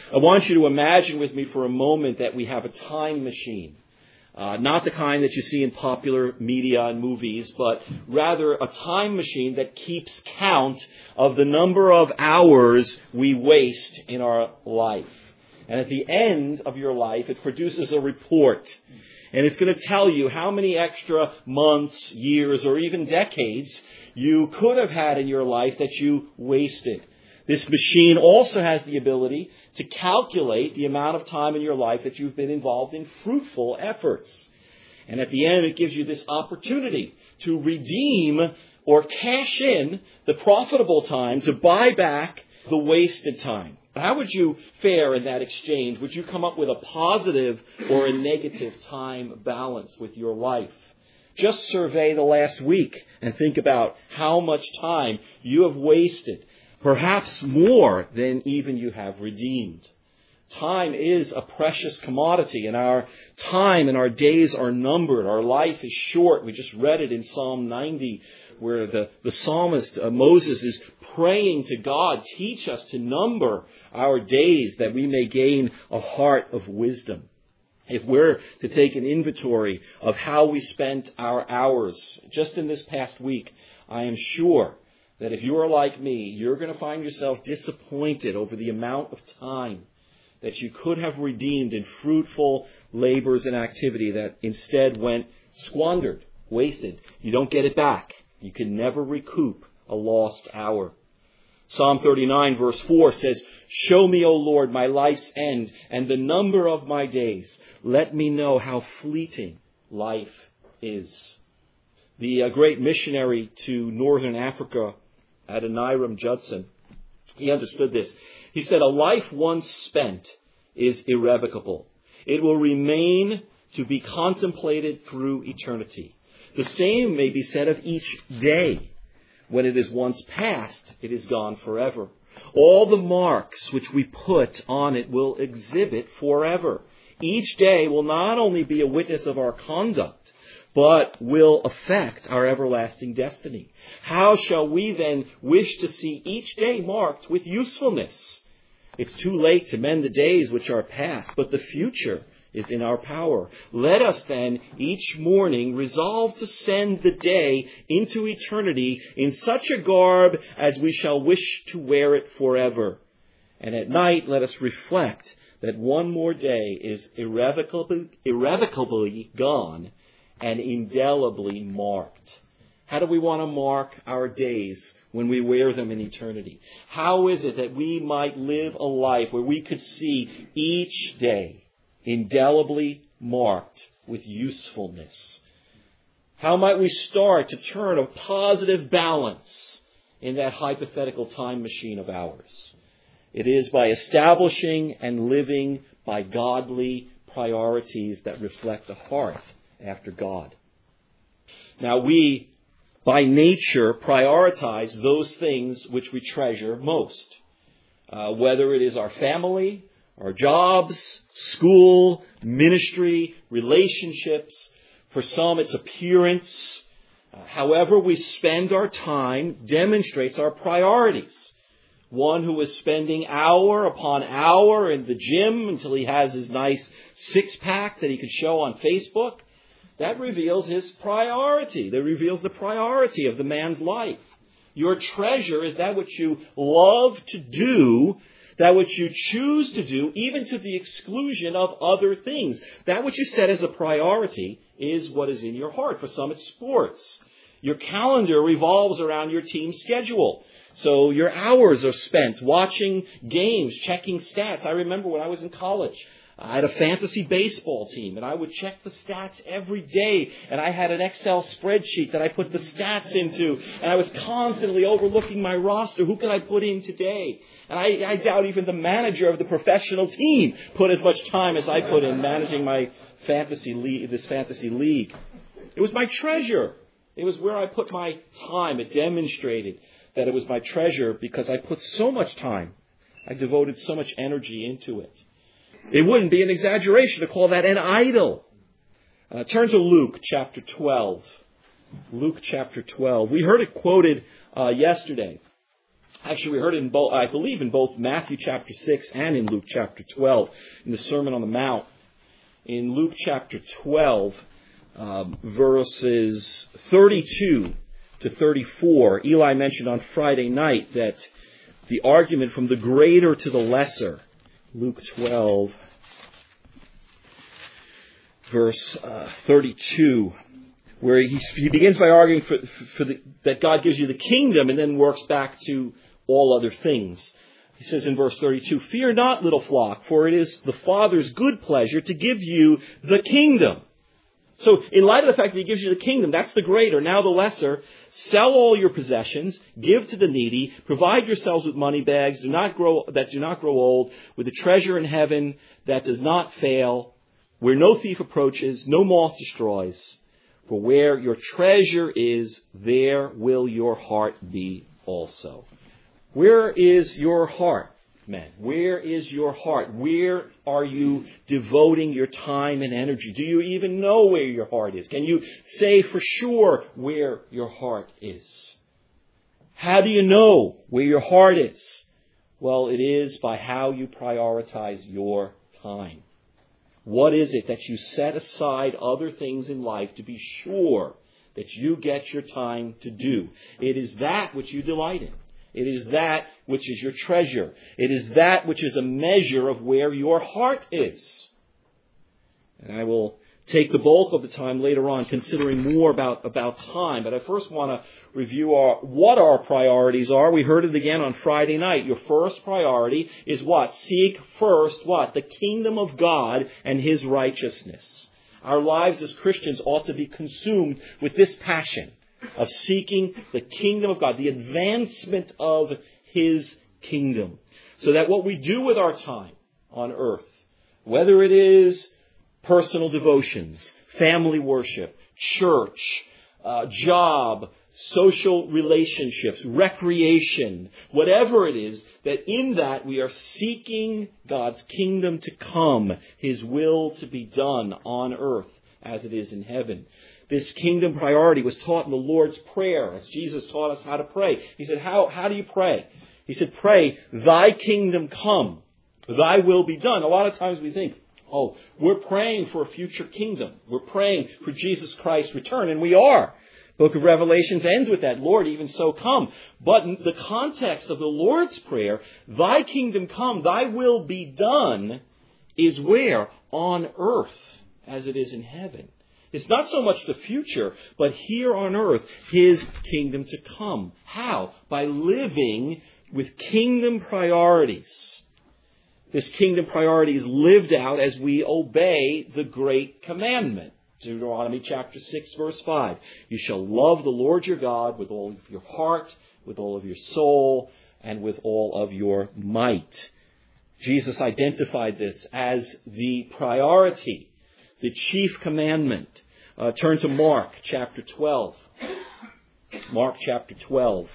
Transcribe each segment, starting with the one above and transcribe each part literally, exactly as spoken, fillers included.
I want you to imagine with me for a moment that we have a time machine. Uh, not the kind that you see in popular media and movies, but rather a time machine that keeps count of the number of hours we waste in our life. And at the end of your life, it produces a report. And it's going to tell you how many extra months, years, or even decades you could have had in your life that you wasted. This machine also has the ability to calculate the amount of time in your life that you've been involved in fruitful efforts. And at the end, it gives you this opportunity to redeem or cash in the profitable time to buy back the wasted time. How would you fare in that exchange? Would you come up with a positive or a negative time balance with your life? Just survey the last week and think about how much time you have wasted. Perhaps more than even you have redeemed. Time is a precious commodity, and our time and our days are numbered. Our life is short. We just read it in Psalm ninety, where the, the psalmist uh, Moses is praying to God, teach us to number our days that we may gain a heart of wisdom. If we're to take an inventory of how we spent our hours just in this past week, I am sure that if you are like me, you're going to find yourself disappointed over the amount of time that you could have redeemed in fruitful labors and activity that instead went squandered, wasted. You don't get it back. You can never recoup a lost hour. Psalm thirty-nine verse four says, "Show me, O Lord, my life's end and the number of my days. Let me know how fleeting life is." The uh, great missionary to northern Africa, Adoniram Judson, he understood this. He said, "A life once spent is irrevocable. It will remain to be contemplated through eternity. The same may be said of each day. When it is once past, it is gone forever. All the marks which we put on it will exhibit forever. Each day will not only be a witness of our conduct, but will affect our everlasting destiny. How shall we then wish to see each day marked with usefulness? It's too late to mend the days which are past, but the future is in our power. Let us then each morning resolve to send the day into eternity in such a garb as we shall wish to wear it forever. And at night let us reflect that one more day is irrevocably, irrevocably gone and indelibly marked." How do we want to mark our days when we wear them in eternity? How is it that we might live a life where we could see each day indelibly marked with usefulness? How might we start to turn a positive balance in that hypothetical time machine of ours? It is by establishing and living by godly priorities that reflect a heart after God. Now, we, by nature, prioritize those things which we treasure most. Uh, whether it is our family, our jobs, school, ministry, relationships. For some, it's appearance. Uh, however we spend our time demonstrates our priorities. One who is spending hour upon hour in the gym until he has his nice six-pack that he can show on Facebook, that reveals his priority. That reveals the priority of the man's life. Your treasure is that which you love to do, that which you choose to do, even to the exclusion of other things. That which you set as a priority is what is in your heart. For some, it's sports. Your calendar revolves around your team schedule. So your hours are spent watching games, checking stats. I remember when I was in college, I had a fantasy baseball team, and I would check the stats every day. And I had an Excel spreadsheet that I put the stats into. And I was constantly overlooking my roster. Who can I put in today? And I, I doubt even the manager of the professional team put as much time as I put in managing my fantasy league, this fantasy league. It was my treasure. It was where I put my time. It demonstrated that it was my treasure because I put so much time. I devoted so much energy into it. It wouldn't be an exaggeration to call that an idol. Uh, turn to Luke chapter twelve. Luke chapter twelve. We heard it quoted uh, yesterday. Actually, we heard it in both, I believe, in both Matthew chapter six and in Luke chapter twelve, in the Sermon on the Mount. In Luke chapter twelve, um, verses thirty-two to thirty-four, Eli mentioned on Friday night that the argument from the greater to the lesser, Luke twelve, verse uh, thirty-two, where he, he begins by arguing for, for the, that God gives you the kingdom and then works back to all other things. He says in verse thirty-two, "Fear not, little flock, for it is the Father's good pleasure to give you the kingdom." So in light of the fact that he gives you the kingdom, that's the greater. Now the lesser, sell all your possessions, give to the needy, provide yourselves with money bags do not grow, that do not grow old, with a treasure in heaven that does not fail, where no thief approaches, no moth destroys. For where your treasure is, there will your heart be also. Where is your heart, men? Where is your heart? Where are you devoting your time and energy? Do you even know where your heart is? Can you say for sure where your heart is? How do you know where your heart is? Well, it is by how you prioritize your time. What is it that you set aside other things in life to be sure that you get your time to do? It is that which you delight in. It is that which is your treasure. It is that which is a measure of where your heart is. And I will take the bulk of the time later on considering more about, about time. But I first want to review our, what our priorities are. We heard it again on Friday night. Your first priority is what? Seek first what? The kingdom of God and His righteousness. Our lives as Christians ought to be consumed with this passion of seeking the kingdom of God, the advancement of His kingdom. So that what we do with our time on earth, whether it is personal devotions, family worship, church, uh, job, social relationships, recreation, whatever it is, that in that we are seeking God's kingdom to come, His will to be done on earth as it is in heaven. This kingdom priority was taught in the Lord's Prayer, as Jesus taught us how to pray. He said, how, how do you pray? He said, pray, thy kingdom come, thy will be done. A lot of times we think, oh, we're praying for a future kingdom. We're praying for Jesus Christ's return, and we are. Book of Revelations ends with that, Lord, even so come. But in the context of the Lord's Prayer, thy kingdom come, thy will be done, is where? On earth, as it is in heaven. It's not so much the future, but here on earth, His kingdom to come. How? By living with kingdom priorities. This kingdom priority is lived out as we obey the great commandment. Deuteronomy chapter six, verse five. You shall love the Lord your God with all of your heart, with all of your soul, and with all of your might. Jesus identified this as the priority, the chief commandment. Uh, turn to Mark chapter twelve. Mark chapter twelve.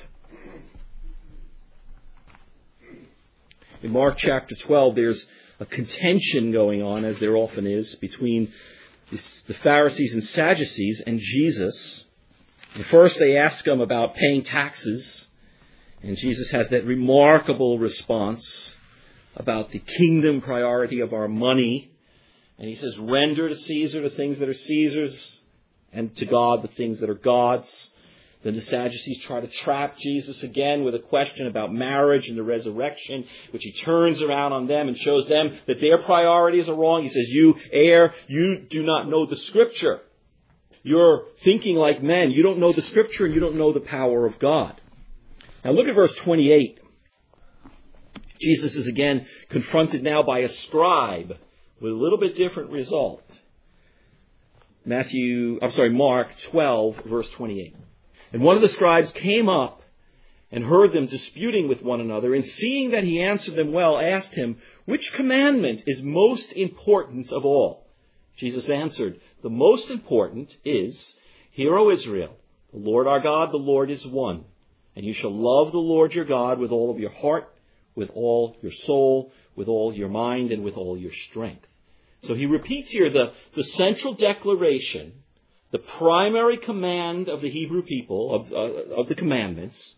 In Mark chapter twelve, there's a contention going on, as there often is, between the Pharisees and Sadducees and Jesus. And first they ask Him about paying taxes. And Jesus has that remarkable response about the kingdom priority of our money. And He says, render to Caesar the things that are Caesar's, and to God the things that are God's. Then the Sadducees try to trap Jesus again with a question about marriage and the resurrection, which He turns around on them and shows them that their priorities are wrong. He says, you err, you do not know the Scripture. You're thinking like men. You don't know the Scripture and you don't know the power of God. Now look at verse twenty-eight. Jesus is again confronted now by a scribe with a little bit different result. Matthew, I'm sorry, Mark twelve, verse twenty-eight. And one of the scribes came up and heard them disputing with one another, and seeing that he answered them well, asked him, which commandment is most important of all? Jesus answered, the most important is, Hear, O Israel, the Lord our God, the Lord is one. And you shall love the Lord your God with all of your heart, with all your soul, with all your mind, and with all your strength. So he repeats here the, the central declaration, the primary command of the Hebrew people, of, uh, of the commandments,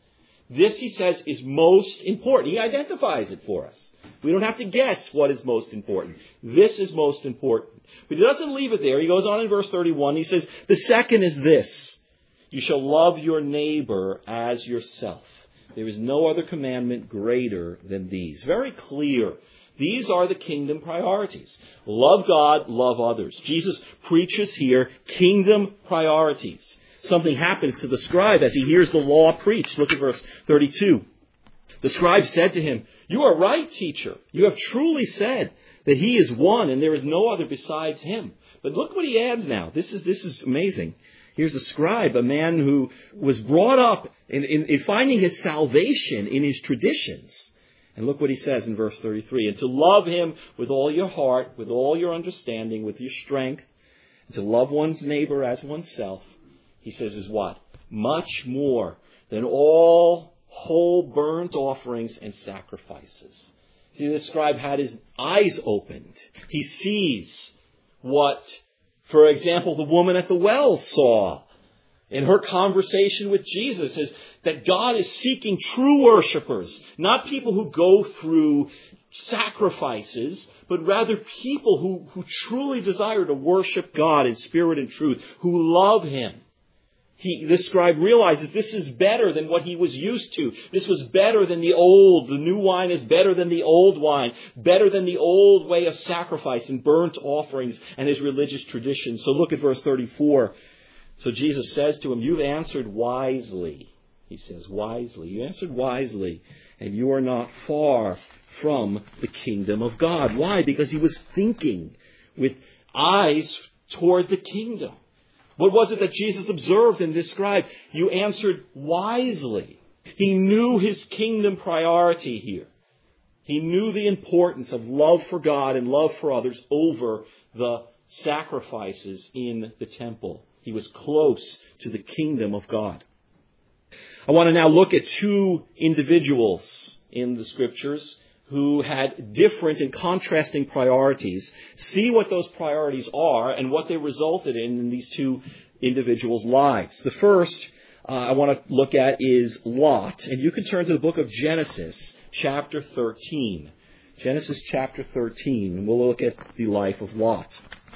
This, he says, is most important. He identifies it for us. We don't have to guess what is most important. This is most important. But he doesn't leave it there. He goes on in verse thirty-one. He says, the second is this: you shall love your neighbor as yourself. There is no other commandment greater than these. Very clear. These are the kingdom priorities. Love God, love others. Jesus preaches here kingdom priorities. Something happens to the scribe as he hears the law preached. Look at verse thirty-two. The scribe said to him, you are right, teacher. You have truly said that he is one and there is no other besides him. But look what he adds now. This is, this is amazing. Here's a scribe, a man who was brought up in, in, in finding his salvation in his traditions. And look what he says in verse thirty-three. And to love him with all your heart, with all your understanding, with your strength, and to love one's neighbor as oneself, he says, is what? Much more than all whole burnt offerings and sacrifices. See, the scribe had his eyes opened. He sees what, for example, the woman at the well saw in her conversation with Jesus, is that God is seeking true worshipers, not people who go through sacrifices, but rather people who, who truly desire to worship God in spirit and truth, who love Him. He, this scribe realizes this is better than what he was used to. This was better than the old. The new wine is better than the old wine. Better than the old way of sacrifice and burnt offerings and his religious traditions. So look at verse thirty-four. So Jesus says to him, you've answered wisely. He says, wisely. You answered wisely. And you are not far from the kingdom of God. Why? Because he was thinking with eyes toward the kingdom. What was it that Jesus observed in this scribe? You answered wisely. He knew his kingdom priority here. He knew the importance of love for God and love for others over the sacrifices in the temple. He was close to the kingdom of God. I want to now look at two individuals in the Scriptures who had different and contrasting priorities. See what those priorities are and what they resulted in in these two individuals' lives. The first uh, I want to look at is Lot. And you can turn to the book of Genesis, chapter thirteen. Genesis chapter thirteen. And we'll look at the life of Lot.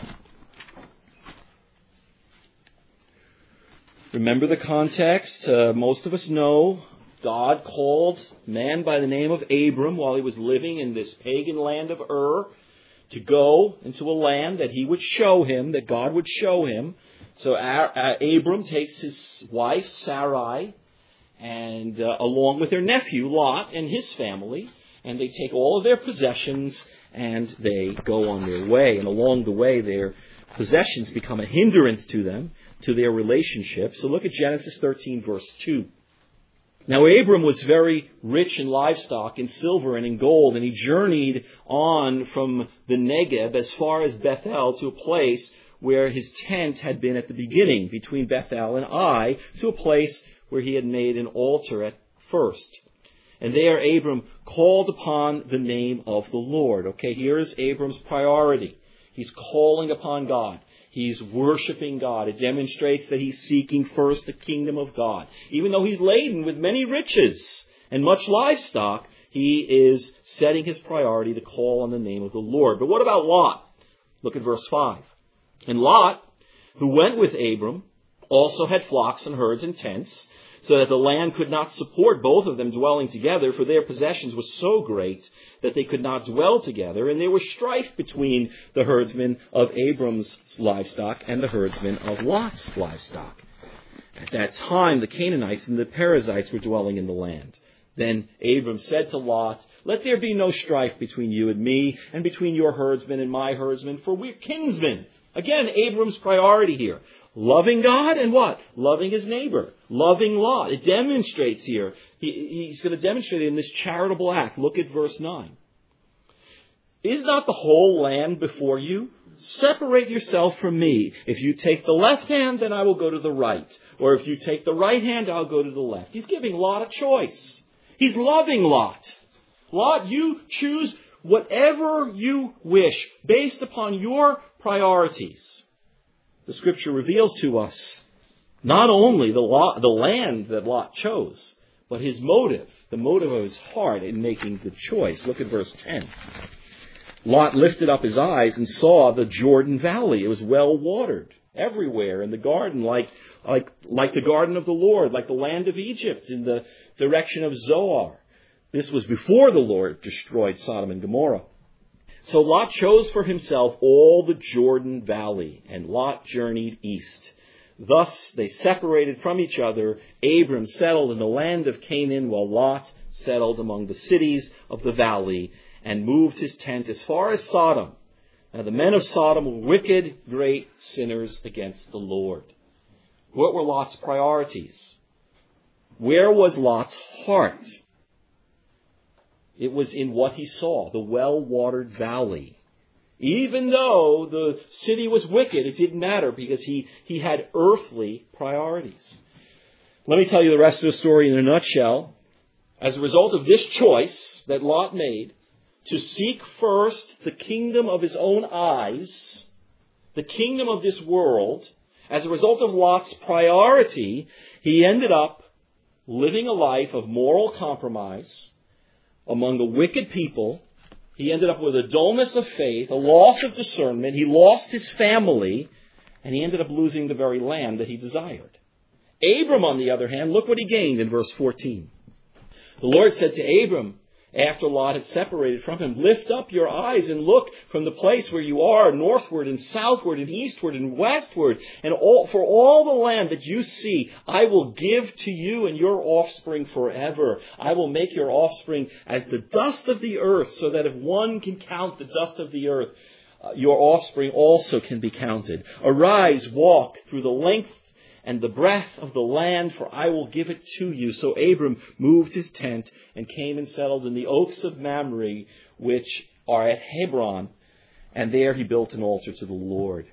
Remember the context. Uh, most of us know God called a man by the name of Abram while he was living in this pagan land of Ur to go into a land that he would show him, that God would show him. So Abram takes his wife Sarai and uh, along with their nephew Lot and his family, and they take all of their possessions and they go on their way. And along the way their possessions become a hindrance to them, to their relationship. So look at Genesis thirteen verse two. Now Abram was very rich in livestock, in silver and in gold, and he journeyed on from the Negev as far as Bethel to a place where his tent had been at the beginning, between Bethel and Ai, to a place where he had made an altar at first. And there Abram called upon the name of the Lord. Okay, here's Abram's priority. He's calling upon God. He's worshiping God. It demonstrates that he's seeking first the kingdom of God. Even though he's laden with many riches and much livestock, he is setting his priority to call on the name of the Lord. But what about Lot? Look at verse five. And Lot, who went with Abram, also had flocks and herds and tents, so that the land could not support both of them dwelling together, for their possessions were so great that they could not dwell together. And there was strife between the herdsmen of Abram's livestock and the herdsmen of Lot's livestock. At that time, the Canaanites and the Perizzites were dwelling in the land. Then Abram said to Lot, let there be no strife between you and me, and between your herdsmen and my herdsmen, for we're kinsmen. Again, Abram's priority here. Loving God and what? Loving his neighbor. Loving Lot. It demonstrates here. He, he's going to demonstrate it in this charitable act. Look at verse nine. Is not the whole land before you? Separate yourself from me. If you take the left hand, then I will go to the right. Or if you take the right hand, I'll go to the left. He's giving Lot a choice. He's loving Lot. Lot, you choose whatever you wish based upon your priorities. The Scripture reveals to us not only the, lot, the land that Lot chose, but his motive, the motive of his heart in making the choice. Look at verse ten. Lot lifted up his eyes and saw the Jordan Valley. It was well watered everywhere in the garden, like, like, like the garden of the Lord, like the land of Egypt in the direction of Zoar. This was before the Lord destroyed Sodom and Gomorrah. So Lot chose for himself all the Jordan Valley, and Lot journeyed east. Thus they separated from each other. Abram settled in the land of Canaan, while Lot settled among the cities of the valley and moved his tent as far as Sodom. Now the men of Sodom were wicked, great sinners against the Lord. What were Lot's priorities? Where was Lot's heart? It was in what he saw, the well-watered valley. Even though the city was wicked, it didn't matter because he, he had earthly priorities. Let me tell you the rest of the story in a nutshell. As a result of this choice that Lot made, to seek first the kingdom of his own eyes, the kingdom of this world, as a result of Lot's priority, he ended up living a life of moral compromise among the wicked people. He ended up with a dullness of faith, a loss of discernment. He lost his family, and he ended up losing the very land that he desired. Abram, on the other hand, look what he gained in verse fourteen. The Lord said to Abram, after Lot had separated from him, lift up your eyes and look from the place where you are, northward and southward and eastward and westward, and all, for all the land that you see, I will give to you and your offspring forever. I will make your offspring as the dust of the earth, so that if one can count the dust of the earth, uh, your offspring also can be counted. Arise, walk through the length and the breadth of the land, for I will give it to you. So Abram moved his tent and came and settled in the oaks of Mamre, which are at Hebron, and there he built an altar to the Lord.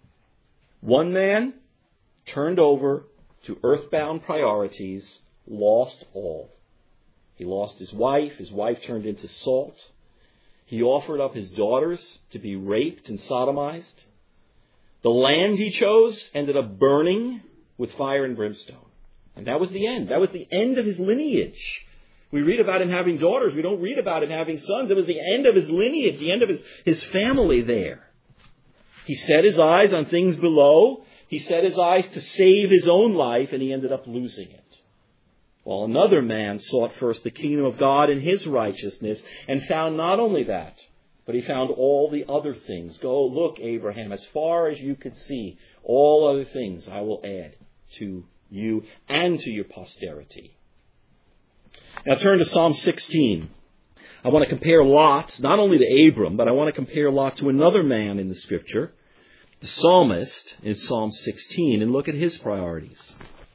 One man turned over to earthbound priorities, lost all. He lost his wife. His wife turned into salt. He offered up his daughters to be raped and sodomized. The land he chose ended up burning with fire and brimstone. And that was the end. That was the end of his lineage. We read about him having daughters. We don't read about him having sons. It was the end of his lineage, the end of his, his family there. He set his eyes on things below. He set his eyes to save his own life, and he ended up losing it. While another man sought first the kingdom of God and his righteousness, and found not only that, but he found all the other things. Go look, Abraham, as far as you could see, all other things I will add to you and to your posterity. Now turn to Psalm sixteen. I want to compare Lot, not only to Abram, but I want to compare Lot to another man in the Scripture, the psalmist in Psalm sixteen, and look at his priorities.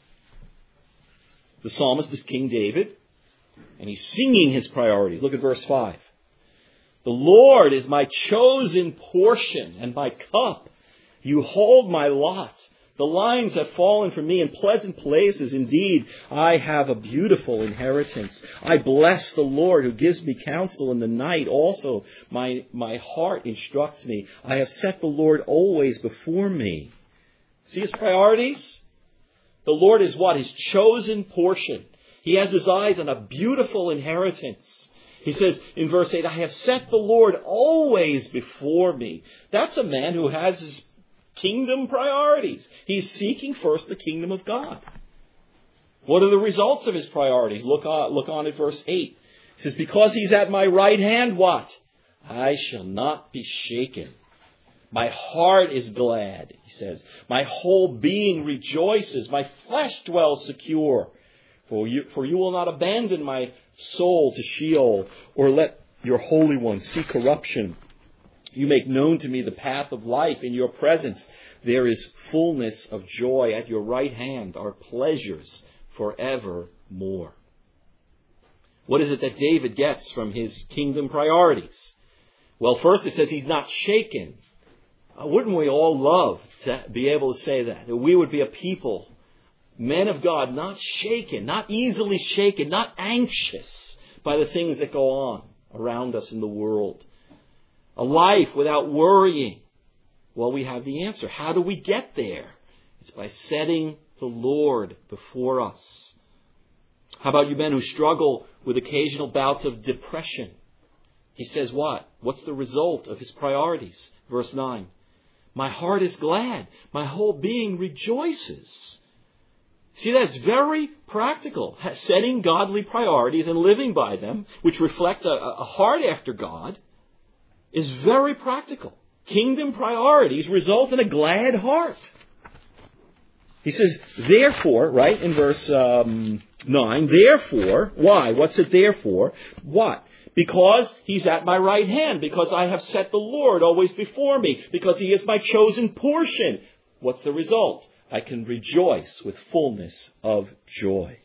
The psalmist is King David, and he's singing his priorities. Look at verse five. The Lord is my chosen portion and my cup. You hold my lot. The lines have fallen for me in pleasant places. Indeed, I have a beautiful inheritance. I bless the Lord who gives me counsel in the night. Also, my, my heart instructs me. I have set the Lord always before me. See his priorities? The Lord is what? His chosen portion. He has his eyes on a beautiful inheritance. He says in verse eight, I have set the Lord always before me. That's a man who has his kingdom priorities. He's seeking first the kingdom of God. What are the results of his priorities? Look on, look on at verse eight. It says, because he's at my right hand, what? I shall not be shaken. My heart is glad, he says. My whole being rejoices. My flesh dwells secure. For you, for you will not abandon my soul to Sheol, or let your Holy One see corruption. You make known to me the path of life. In your presence there is fullness of joy. At your right hand are pleasures forevermore. What is it that David gets from his kingdom priorities? Well, first it says he's not shaken. Uh, wouldn't we all love to be able to say that? That we would be a people, men of God, not shaken, not easily shaken, not anxious by the things that go on around us in the world. A life without worrying. Well, we have the answer. How do we get there? It's by setting the Lord before us. How about you men who struggle with occasional bouts of depression? He says what? What's the result of his priorities? Verse nine. My heart is glad. My whole being rejoices. See, that's very practical. Setting godly priorities and living by them, which reflect a, a heart after God, is very practical. Kingdom priorities result in a glad heart. He says, therefore, right, in verse um, nine, therefore, why? What's it there for? What? Because he's at my right hand, because I have set the Lord always before me, because he is my chosen portion. What's the result? I can rejoice with fullness of joy.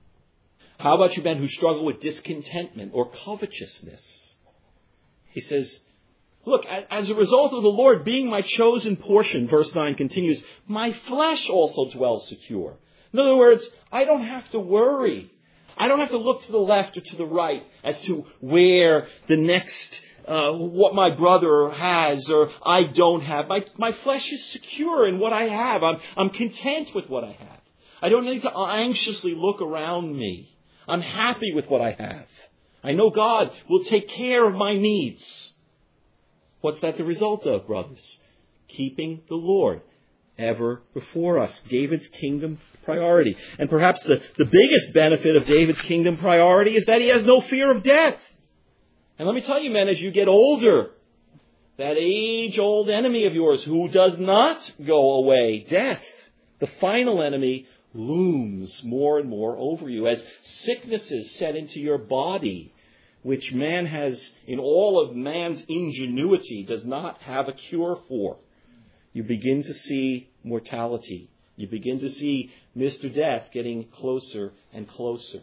How about you men who struggle with discontentment or covetousness? He says, look, as a result of the Lord being my chosen portion, verse nine continues, my flesh also dwells secure. In other words, I don't have to worry. I don't have to look to the left or to the right as to where the next, uh, what my brother has or I don't have. My, my flesh is secure in what I have. I'm, I'm content with what I have. I don't need to anxiously look around me. I'm happy with what I have. I know God will take care of my needs. What's that the result of, brothers? Keeping the Lord ever before us. David's kingdom priority. And perhaps the, the biggest benefit of David's kingdom priority is that he has no fear of death. And let me tell you, men, as you get older, that age-old enemy of yours who does not go away, death, the final enemy, looms more and more over you as sicknesses set into your body, which man has, in all of man's ingenuity, does not have a cure for. You begin to see mortality. You begin to see Mister Death getting closer and closer.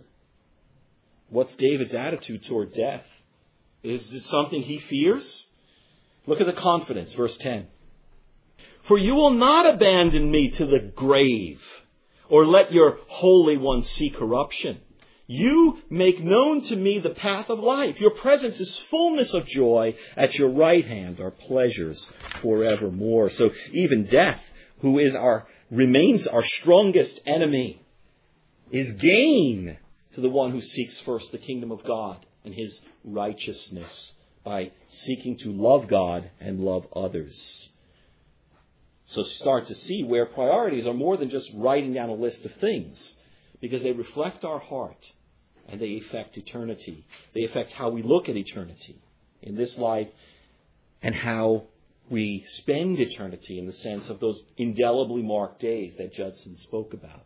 What's David's attitude toward death? Is it something he fears? Look at the confidence, verse ten. For you will not abandon me to the grave, or let your Holy One see corruption. You make known to me the path of life. Your presence is fullness of joy. At your right hand are pleasures forevermore. So even death, who is our remains our strongest enemy, is gain to the one who seeks first the kingdom of God and his righteousness by seeking to love God and love others. So start to see where priorities are more than just writing down a list of things, because they reflect our heart and they affect eternity. They affect how we look at eternity in this life and how we spend eternity in the sense of those indelibly marked days that Judson spoke about.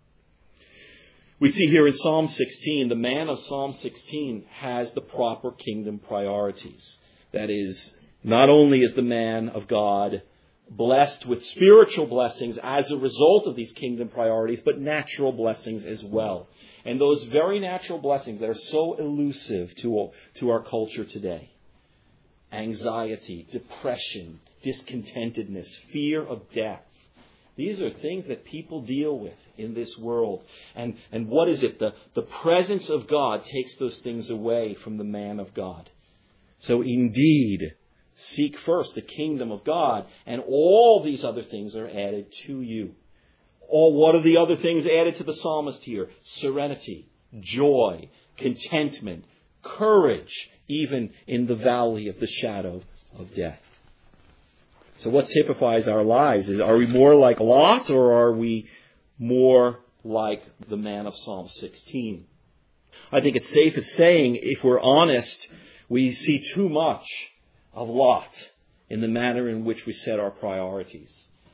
We see here in Psalm sixteen, the man of Psalm sixteen has the proper kingdom priorities. That is, not only is the man of God blessed with spiritual blessings as a result of these kingdom priorities, but natural blessings as well. And those very natural blessings that are so elusive to, to our culture today. Anxiety, depression, discontentedness, fear of death. These are things that people deal with in this world. And, and what is it? The, the presence of God takes those things away from the man of God. So indeed, seek first the kingdom of God, and all these other things are added to you. All what are the other things added to the psalmist here? Serenity, joy, contentment, courage, even in the valley of the shadow of death. So what typifies our lives? Are we more like Lot, or are we more like the man of Psalm sixteen? I think it's safe as saying, if we're honest, we see too much of Lot in the manner in which we set our priorities.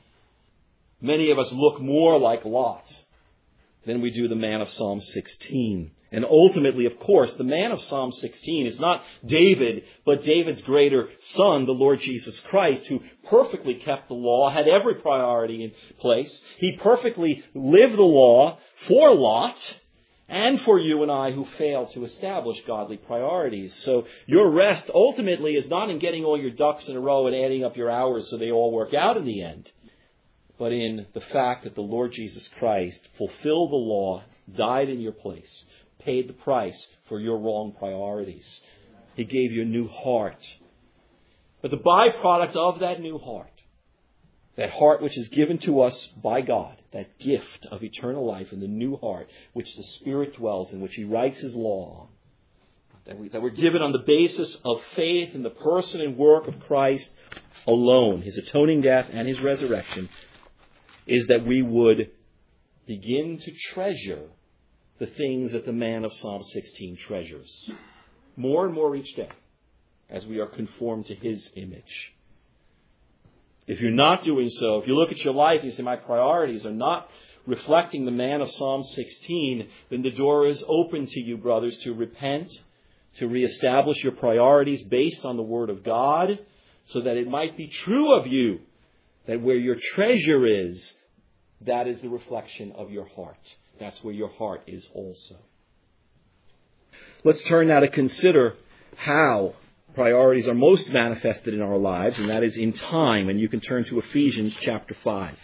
Many of us look more like Lot than we do the man of Psalm sixteen. And ultimately, of course, the man of Psalm sixteen is not David, but David's greater son, the Lord Jesus Christ, who perfectly kept the law, had every priority in place. He perfectly lived the law for Lot and for you and I who fail to establish godly priorities. So your rest ultimately is not in getting all your ducks in a row and adding up your hours so they all work out in the end, but in the fact that the Lord Jesus Christ fulfilled the law, died in your place, paid the price for your wrong priorities. He gave you a new heart. But the byproduct of that new heart That heart which is given to us by God, that gift of eternal life in the new heart, which the Spirit dwells in, which He writes His law on. That, we, that we're given on the basis of faith in the person and work of Christ alone, His atoning death and His resurrection, is that we would begin to treasure the things that the man of Psalm sixteen treasures. More and more each day, as we are conformed to His image. If you're not doing so, if you look at your life and you say, my priorities are not reflecting the man of Psalm sixteen, then the door is open to you, brothers, to repent, to reestablish your priorities based on the Word of God, so that it might be true of you that where your treasure is, that is the reflection of your heart. That's where your heart is also. Let's turn now to consider how priorities are most manifested in our lives, and that is in time. And you can turn to Ephesians chapter five.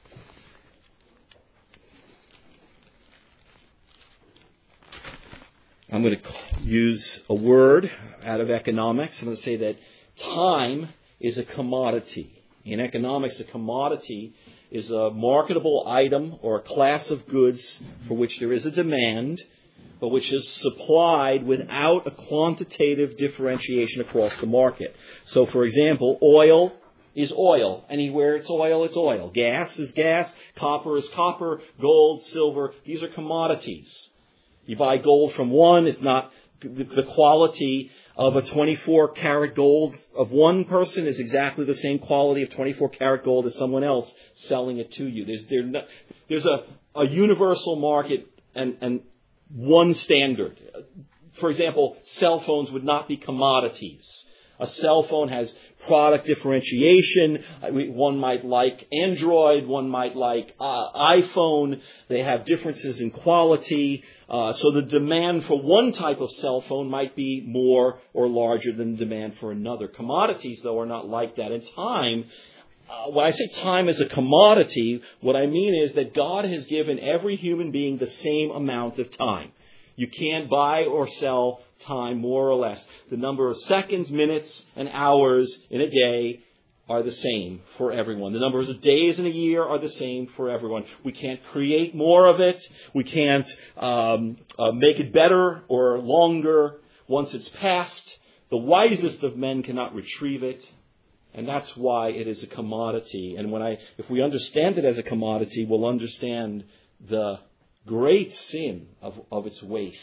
I'm going to use a word out of economics. I'm going to say that time is a commodity. In economics, a commodity is a marketable item or a class of goods for which there is a demand, but which is supplied without a quantitative differentiation across the market. So, for example, oil is oil. Anywhere it's oil, it's oil. Gas is gas. Copper is copper. Gold, silver, these are commodities. You buy gold from one, it's not the quality of a twenty-four karat gold of one person is exactly the same quality of twenty-four karat gold as someone else selling it to you. There's, there not, there's a, a universal market and, and one standard. For example, cell phones would not be commodities. A cell phone has product differentiation. One might like Android, one might like uh, iPhone. They have differences in quality. Uh, so the demand for one type of cell phone might be more or larger than the demand for another. Commodities, though, are not like that. In time, uh, when I say time is a commodity, what I mean is that God has given every human being the same amount of time. You can't buy or sell time more or less. The number of seconds, minutes, and hours in a day are the same for everyone. The numbers of days in a year are the same for everyone. We can't create more of it. We can't um, uh, make it better or longer. Once it's passed, the wisest of men cannot retrieve it. And that's why it is a commodity. And when I, if we understand it as a commodity, we'll understand the great sin of, of its waste.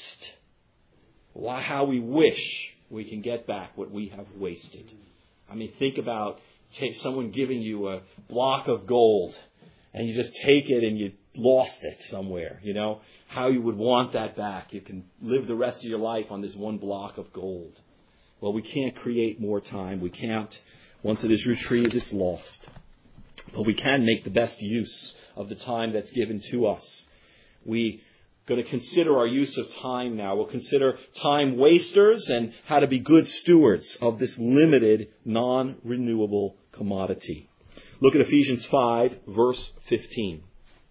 Why, how we wish we can get back what we have wasted. I mean, think about take someone giving you a block of gold and you just take it and you lost it somewhere, you know, how you would want that back. You can live the rest of your life on this one block of gold. Well, we can't create more time. We can't. Once it is retrieved, it's lost. But we can make the best use of the time that's given to us. We're going to consider our use of time now. We'll consider time wasters and how to be good stewards of this limited, non-renewable commodity. Look at Ephesians five, verse fifteen.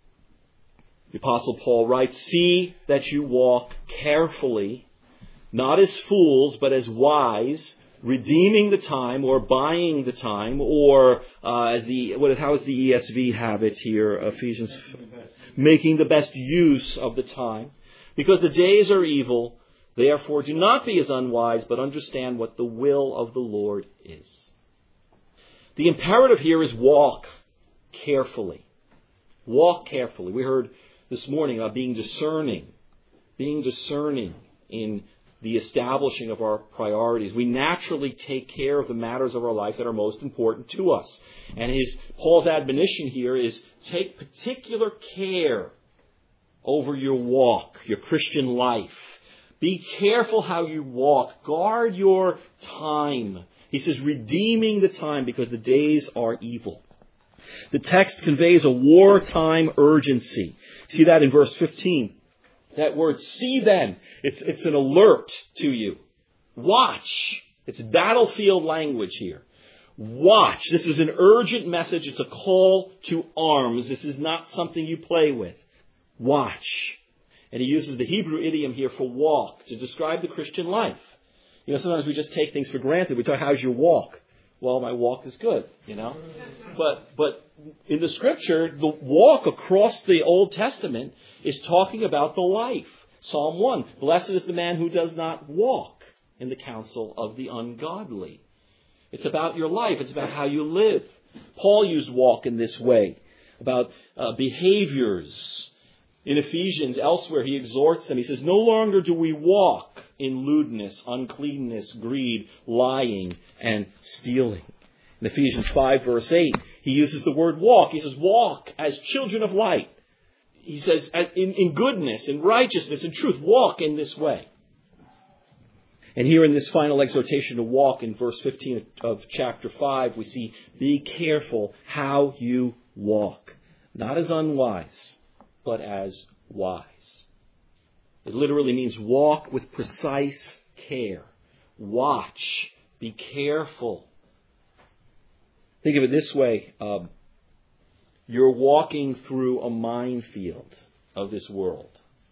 The Apostle Paul writes, "See that you walk carefully, not as fools, but as wise, redeeming the time or buying the time," or uh, as the what is how does the E S V have it here? Ephesians, making the best use of the time, because the days are evil. Therefore, do not be as unwise, but understand what the will of the Lord is. The imperative here is walk carefully. Walk carefully. We heard this morning about being discerning, being discerning in the establishing of our priorities. We naturally take care of the matters of our life that are most important to us. And his Paul's admonition here is take particular care over your walk, your Christian life. Be careful how you walk. Guard your time. He says, redeeming the time because the days are evil. The text conveys a wartime urgency. See that in verse fifteen. That word, see then, it's, it's an alert to you. Watch. It's battlefield language here. Watch. This is an urgent message. It's a call to arms. This is not something you play with. Watch. And he uses the Hebrew idiom here for walk to describe the Christian life. You know, sometimes we just take things for granted. We talk, how's your walk? well, my walk is good, you know. But but in the Scripture, the walk across the Old Testament is talking about the life. Psalm one, blessed is the man who does not walk in the counsel of the ungodly. It's about your life. It's about how you live. Paul used walk in this way, about uh, behaviors. In Ephesians, elsewhere, he exhorts them. He says, no longer do we walk in lewdness, uncleanness, greed, lying, and stealing. In Ephesians five, verse eight, he uses the word walk. He says, walk as children of light. He says, in, in goodness, in righteousness, in truth, walk in this way. And here in this final exhortation to walk in verse fifteen of chapter five, we see, be careful how you walk. Not as unwise, but as wise. It literally means walk with precise care. Watch. Be careful. Think of it this way. Um, you're walking through a minefield of this world.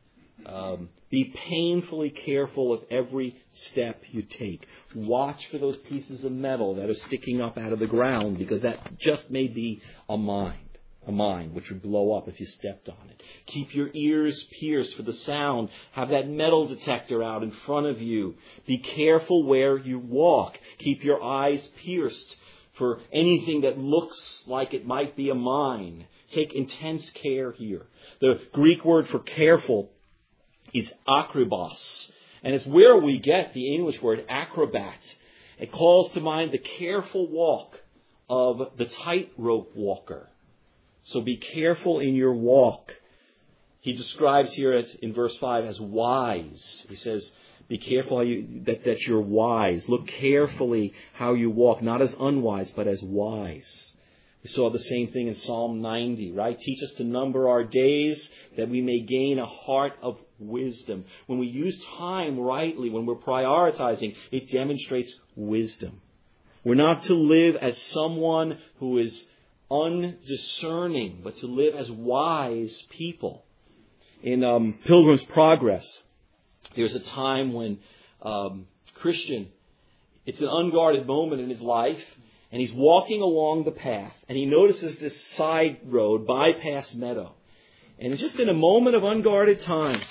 Um, be painfully careful of every step you take. Watch for those pieces of metal that are sticking up out of the ground, because that just may be a mine. A mine which would blow up if you stepped on it. Keep your ears pierced for the sound. Have that metal detector out in front of you. Be careful where you walk. Keep your eyes pierced for anything that looks like it might be a mine. Take intense care here. The Greek word for careful is akribos, and it's where we get the English word acrobat. It calls to mind the careful walk of the tightrope walker. So be careful in your walk. He describes here as, in verse five as wise. He says, be careful how you, that, that you're wise. Look carefully how you walk, not as unwise, but as wise. We saw the same thing in Psalm ninety, right? Teach us to number our days that we may gain a heart of wisdom. When we use time rightly, when we're prioritizing, it demonstrates wisdom. We're not to live as someone who is undiscerning, but to live as wise people. In um, Pilgrim's Progress, there's a time when um, Christian, it's an unguarded moment in his life, and he's walking along the path, and he notices this side road, bypass meadow. And just in a moment of unguarded time,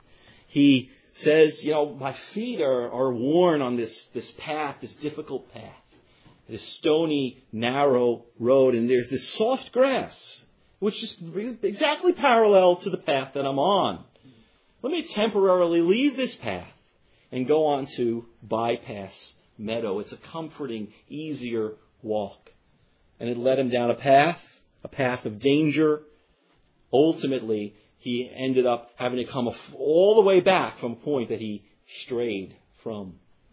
he says, you know, my feet are, are worn on this, this path, this difficult path. This stony, narrow road, and there's this soft grass, which is exactly parallel to the path that I'm on. Let me temporarily leave this path and go on to bypass meadow. It's a comforting, easier walk. And it led him down a path, a path of danger. Ultimately, he ended up having to come all the way back from a point that he strayed from.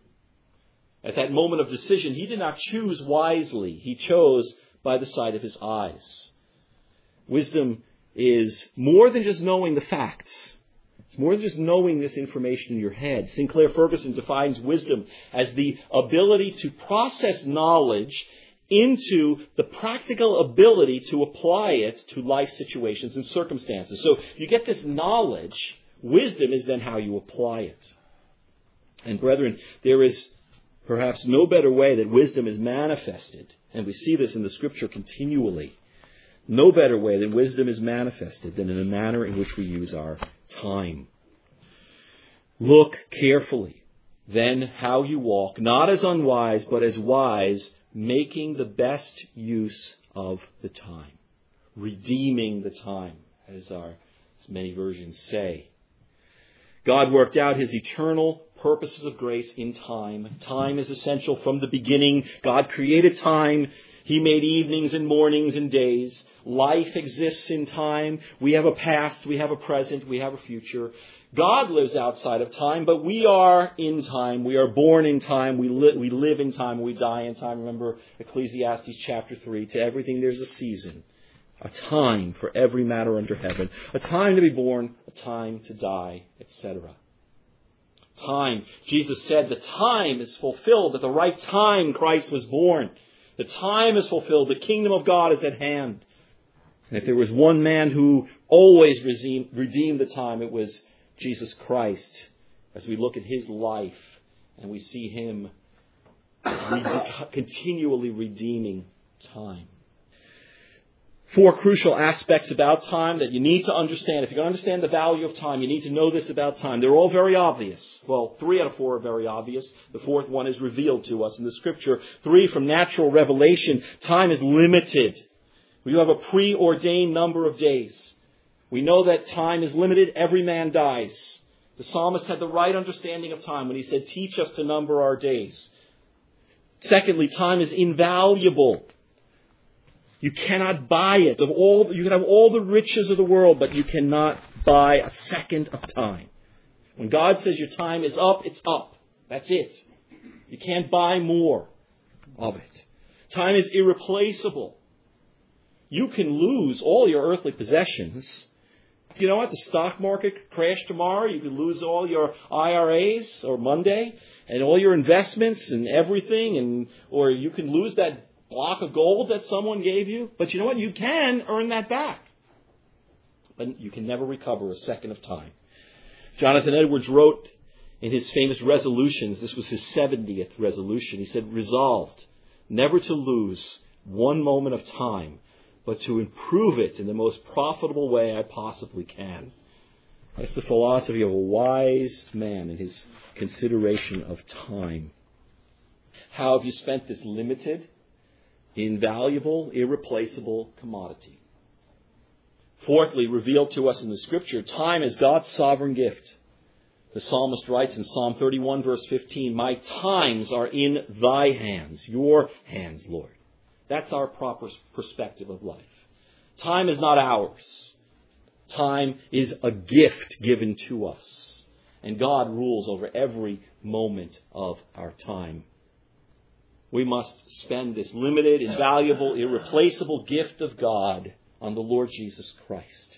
At that moment of decision, he did not choose wisely. He chose by the sight of his eyes. Wisdom is more than just knowing the facts. It's more than just knowing this information in your head. Sinclair Ferguson defines wisdom as the ability to process knowledge into the practical ability to apply it to life situations and circumstances. So you get this knowledge. Wisdom is then how you apply it. And brethren, there is perhaps no better way that wisdom is manifested, and we see this in the Scripture continually, no better way that wisdom is manifested than in the manner in which we use our time. Look carefully, then, how you walk, not as unwise, but as wise, making the best use of the time. Redeeming the time, as our as many versions say. God worked out His eternal purposes of grace in time. Time is essential from the beginning. God created time. He made evenings and mornings and days. Life exists in time. We have a past, we have a present, we have a future. God lives outside of time, but we are in time. We are born in time. We, li- we live in time. We die in time. Remember Ecclesiastes chapter three. To everything there's a season. A time for every matter under heaven. A time to be born, a time to die, et cetera. Time. Jesus said the time is fulfilled. At the right time, Christ was born. The time is fulfilled. The kingdom of God is at hand. And if there was one man who always redeemed, redeemed the time, it was Jesus Christ. As we look at His life and we see Him Rede- continually redeeming time. Four crucial aspects about time that you need to understand. If you're going to understand the value of time, you need to know this about time. They're all very obvious. Well, three out of four are very obvious. The fourth one is revealed to us in the Scripture. Three, from natural revelation. Time is limited. We have a preordained number of days. We know that time is limited. Every man dies. The psalmist had the right understanding of time when he said, teach us to number our days. Secondly, time is invaluable. You cannot buy it. Of all, you can have all the riches of the world, but you cannot buy a second of time. When God says your time is up, it's up. That's it. You can't buy more of it. Time is irreplaceable. You can lose all your earthly possessions. You know what? The stock market crashed tomorrow. You can lose all your I R As or Monday and all your investments and everything, and or you can lose that block of gold that someone gave you. But you know what? You can earn that back. But you can never recover a second of time. Jonathan Edwards wrote in his famous resolutions, this was his seventieth resolution, he said, resolved never to lose one moment of time, but to improve it in the most profitable way I possibly can. That's the philosophy of a wise man in his consideration of time. How have you spent this limited, invaluable, irreplaceable commodity? Fourthly, revealed to us in the Scripture, time is God's sovereign gift. The psalmist writes in Psalm thirty-one, verse fifteen, my times are in thy hands, your hands, Lord. That's our proper perspective of life. Time is not ours. Time is a gift given to us. And God rules over every moment of our time. We must spend this limited, invaluable, irreplaceable gift of God on the Lord Jesus Christ.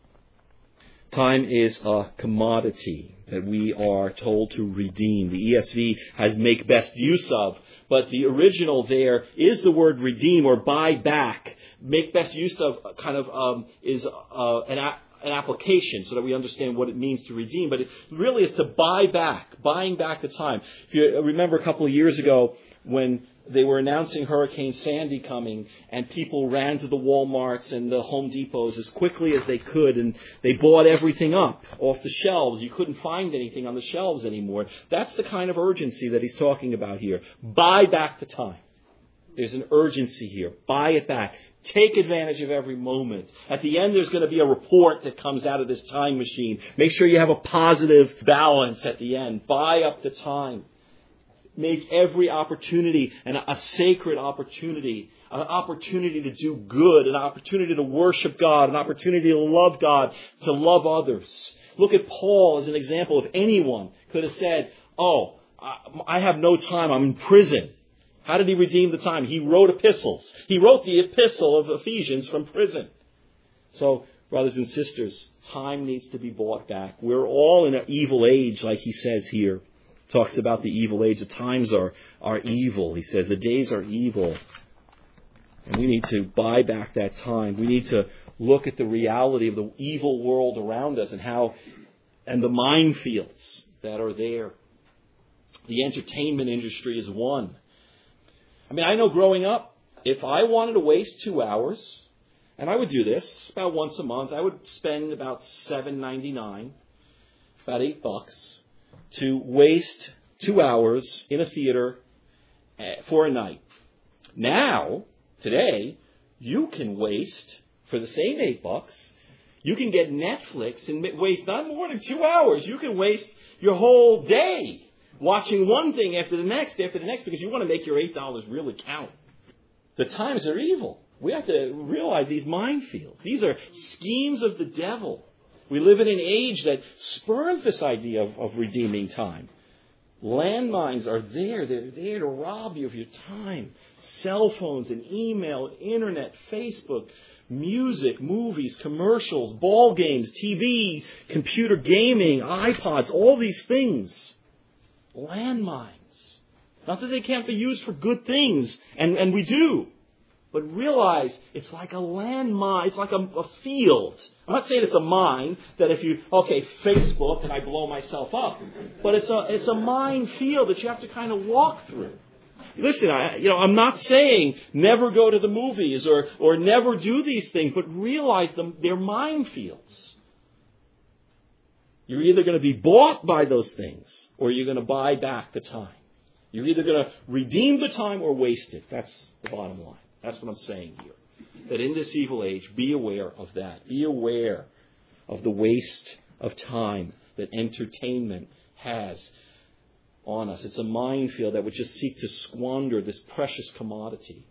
Time is a commodity that we are told to redeem. The E S V has make best use of, but the original there is the word redeem or buy back. Make best use of kind of um, is uh, an, a- an application so that we understand what it means to redeem. But it really is to buy back, buying back the time. If you remember a couple of years ago when they were announcing Hurricane Sandy coming, and people ran to the Walmarts and the Home Depots as quickly as they could, and they bought everything up off the shelves. You couldn't find anything on the shelves anymore. That's the kind of urgency that he's talking about here. Buy back the time. There's an urgency here. Buy it back. Take advantage of every moment. At the end, there's going to be a report that comes out of this time machine. Make sure you have a positive balance at the end. Buy up the time. Make every opportunity and a sacred opportunity, an opportunity to do good, an opportunity to worship God, an opportunity to love God, to love others. Look at Paul as an example. If anyone could have said, oh, I have no time, I'm in prison. How did he redeem the time? He wrote epistles. He wrote the epistle of Ephesians from prison. So, brothers and sisters, time needs to be bought back. We're all in an evil age, like he says here. Talks about the evil age. The times are, are evil. He says the days are evil. And we need to buy back that time. We need to look at the reality of the evil world around us and how, and the minefields that are there. The entertainment industry is one. I mean, I know growing up, if I wanted to waste two hours, and I would do this about once a month, I would spend about seven ninety-nine, about eight bucks, to waste two hours in a theater for a night. Now, today, you can waste, for the same eight bucks, you can get Netflix and waste not more than two hours. You can waste your whole day watching one thing after the next, after the next, because you want to make your eight dollars really count. The times are evil. We have to realize these minefields. These are schemes of the devil. We live in an age that spurns this idea of, of redeeming time. Landmines are there. They're there to rob you of your time. Cell phones and email, internet, Facebook, music, movies, commercials, ball games, T V, computer gaming, iPods, all these things. Landmines. Not that they can't be used for good things, and, and we do. But realize it's like a landmine. It's like a, a field. I'm not saying it's a mine that if you, okay, Facebook and I blow myself up. But it's a it's a minefield that you have to kind of walk through. Listen, I, you know, I'm not saying never go to the movies or, or never do these things, but realize them, they're minefields. You're either going to be bought by those things or you're going to buy back the time. You're either going to redeem the time or waste it. That's the bottom line. That's what I'm saying here. That in this evil age, be aware of that. Be aware of the waste of time that entertainment has on us. It's a minefield that would just seek to squander this precious commodity.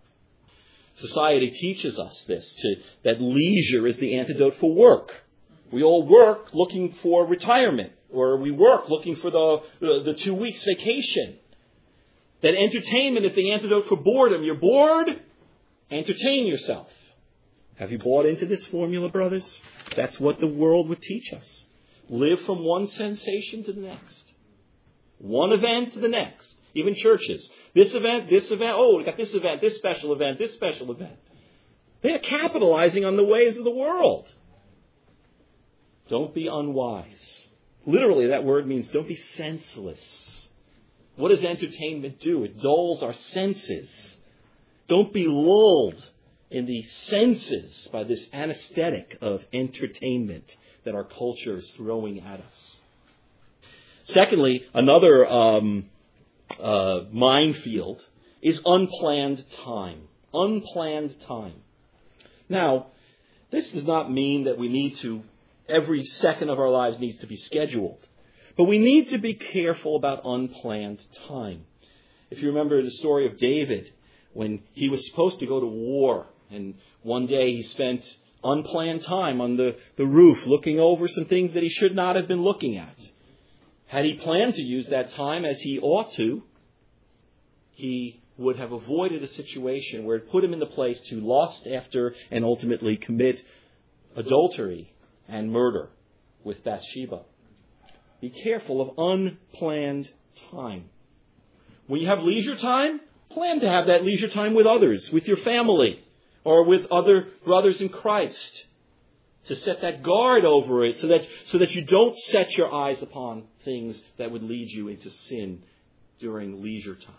Society teaches us this, to, that leisure is the antidote for work. We all work looking for retirement, or we work looking for the, the, the two weeks vacation. That entertainment is the antidote for boredom. You're bored? Entertain yourself. Have you bought into this formula, brothers? That's what the world would teach us. Live from one sensation to the next. One event to the next. Even churches. This event, this event. Oh, we got this event, this special event, this special event. They're capitalizing on the ways of the world. Don't be unwise. Literally, that word means don't be senseless. What does entertainment do? It dulls our senses. Don't be lulled in the senses by this anesthetic of entertainment that our culture is throwing at us. Secondly, another um, uh, minefield is unplanned time. Unplanned time. Now, this does not mean that we need to, every second of our lives needs to be scheduled. But we need to be careful about unplanned time. If you remember the story of David, when he was supposed to go to war, and one day he spent unplanned time on the, the roof looking over some things that he should not have been looking at. Had he planned to use that time as he ought to, he would have avoided a situation where it put him in the place to lust after and ultimately commit adultery and murder with Bathsheba. Be careful of unplanned time. When you have leisure time, plan to have that leisure time with others, with your family, or with other brothers in Christ. To set that guard over it so that, so that you don't set your eyes upon things that would lead you into sin during leisure time.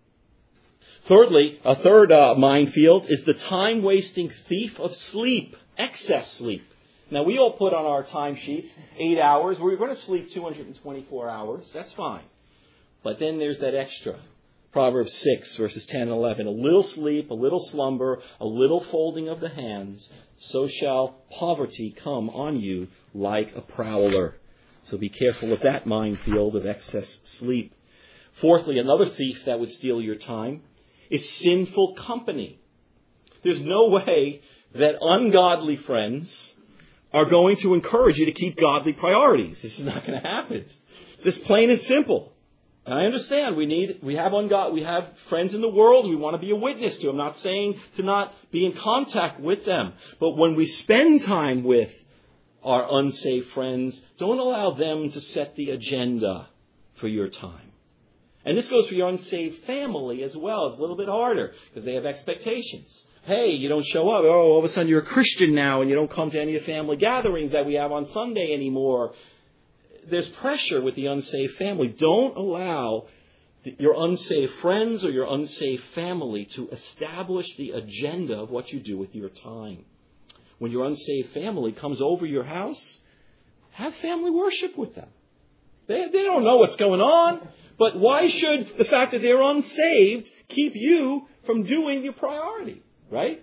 Thirdly, a third uh, minefield is the time-wasting thief of sleep, excess sleep. Now, we all put on our timesheets eight hours. We're going to sleep two hundred twenty-four hours. That's fine. But then there's that extra. Proverbs six, verses ten and eleven. A little sleep, a little slumber, a little folding of the hands, so shall poverty come on you like a prowler. So be careful of that minefield of excess sleep. Fourthly, another thief that would steal your time is sinful company. There's no way that ungodly friends are going to encourage you to keep godly priorities. This is not going to happen. Just plain and simple. And I understand we need, we have ungod, we have friends in the world we want to be a witness to. I'm not saying to not be in contact with them. But when we spend time with our unsaved friends, don't allow them to set the agenda for your time. And this goes for your unsaved family as well. It's a little bit harder because they have expectations. Hey, you don't show up. Oh, all of a sudden you're a Christian now and you don't come to any of the family gatherings that we have on Sunday anymore. There's pressure with the unsaved family. Don't allow your unsaved friends or your unsaved family to establish the agenda of what you do with your time. When your unsaved family comes over your house, have family worship with them. They, they don't know what's going on. But why should the fact that they're unsaved keep you from doing your priority? Right?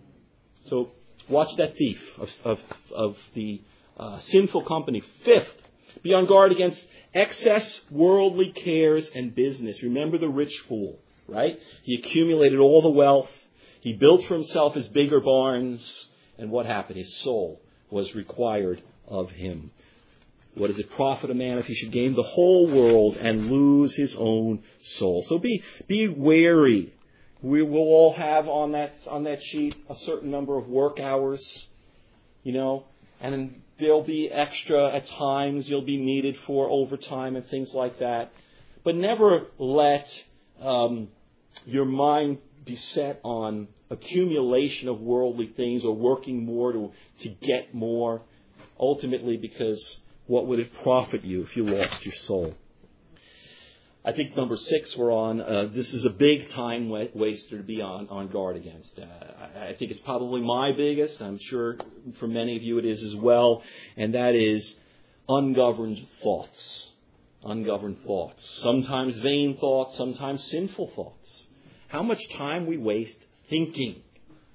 So watch that thief of, of, of the uh, sinful company. Fifth, be on guard against excess worldly cares and business. Remember the rich fool, right? He accumulated all the wealth. He built for himself his bigger barns. And what happened? His soul was required of him. What does it profit a man if he should gain the whole world and lose his own soul? So be, be wary. We will all have on that, on that sheet a certain number of work hours, you know, and there'll be extra at times. You'll be needed for overtime and things like that. But never let um, your mind be set on accumulation of worldly things or working more to, to get more. Ultimately, because what would it profit you if you lost your soul? I think number six we're on. Uh, this is a big time wa- waster to be on, on guard against. Uh, I, I think it's probably my biggest. I'm sure for many of you it is as well. And that is ungoverned thoughts. Ungoverned thoughts. Sometimes vain thoughts, sometimes sinful thoughts. How much time we waste thinking.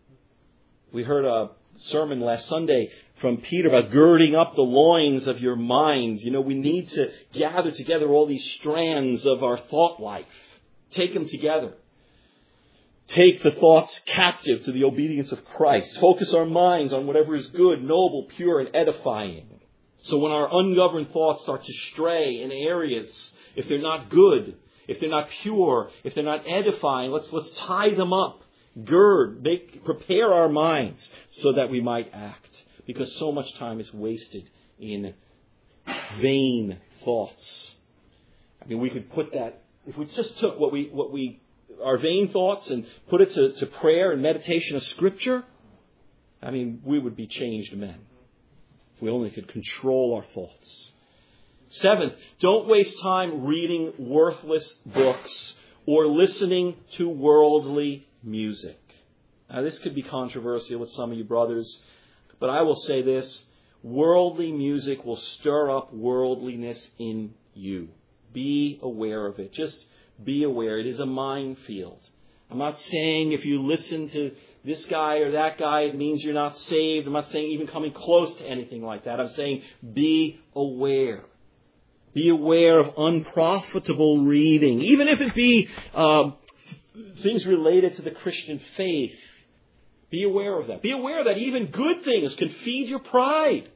We heard a sermon last Sunday from Peter about girding up the loins of your mind. You know, we need to gather together all these strands of our thought life. Take them together. Take the thoughts captive to the obedience of Christ. Focus our minds on whatever is good, noble, pure, and edifying. So when our ungoverned thoughts start to stray in areas, if they're not good, if they're not pure, if they're not edifying, let's let's tie them up. Gird, make, prepare our minds so that we might act. Because so much time is wasted in vain thoughts. I mean, we could put that, if we just took what we, what we, our vain thoughts and put it to, to prayer and meditation of Scripture, I mean, we would be changed men. If we only could control our thoughts. Seventh, don't waste time reading worthless books or listening to worldly music. Now, this could be controversial with some of you brothers. But I will say this, worldly music will stir up worldliness in you. Be aware of it. Just be aware. It is a minefield. I'm not saying if you listen to this guy or that guy, it means you're not saved. I'm not saying even coming close to anything like that. I'm saying be aware. Be aware of unprofitable reading, even if it be um, things related to the Christian faith. Be aware of that. Be aware that even good things can feed your pride.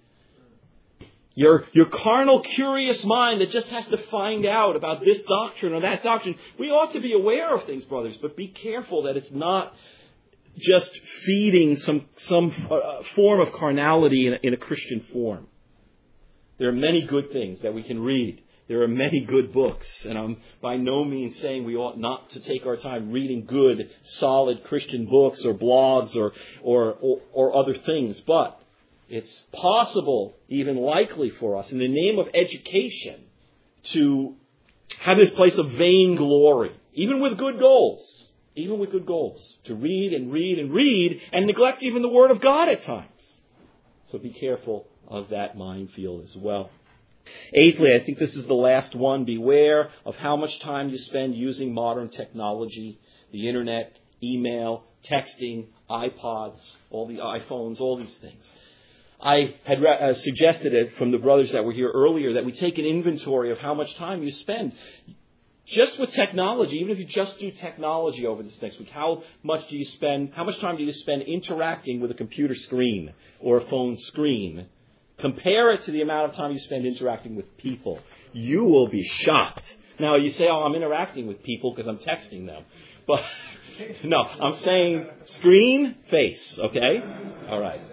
Your, your carnal, curious mind that just has to find out about this doctrine or that doctrine. We ought to be aware of things, brothers, but be careful that it's not just feeding some, some uh, form of carnality in a, in a Christian form. There are many good things that we can read. There are many good books, and I'm by no means saying we ought not to take our time reading good, solid Christian books or blogs or, or, or, or other things. But it's possible, even likely for us, in the name of education, to have this place of vainglory, even with good goals, even with good goals, to read and read and read and neglect even the Word of God at times. So be careful of that minefield as well. Eighthly, I think this is the last one. Beware of how much time you spend using modern technology, the internet, email, texting, iPods, all the iPhones, all these things. I had re- uh, suggested it from the brothers that were here earlier that we take an inventory of how much time you spend just with technology. Even if you just do technology over this next week, how much do you spend? How much time do you spend interacting with a computer screen or a phone screen? Compare it to the amount of time you spend interacting with people. You will be shocked. Now, you say, oh, I'm interacting with people because I'm texting them. But, no, I'm saying screen, face, okay? All right.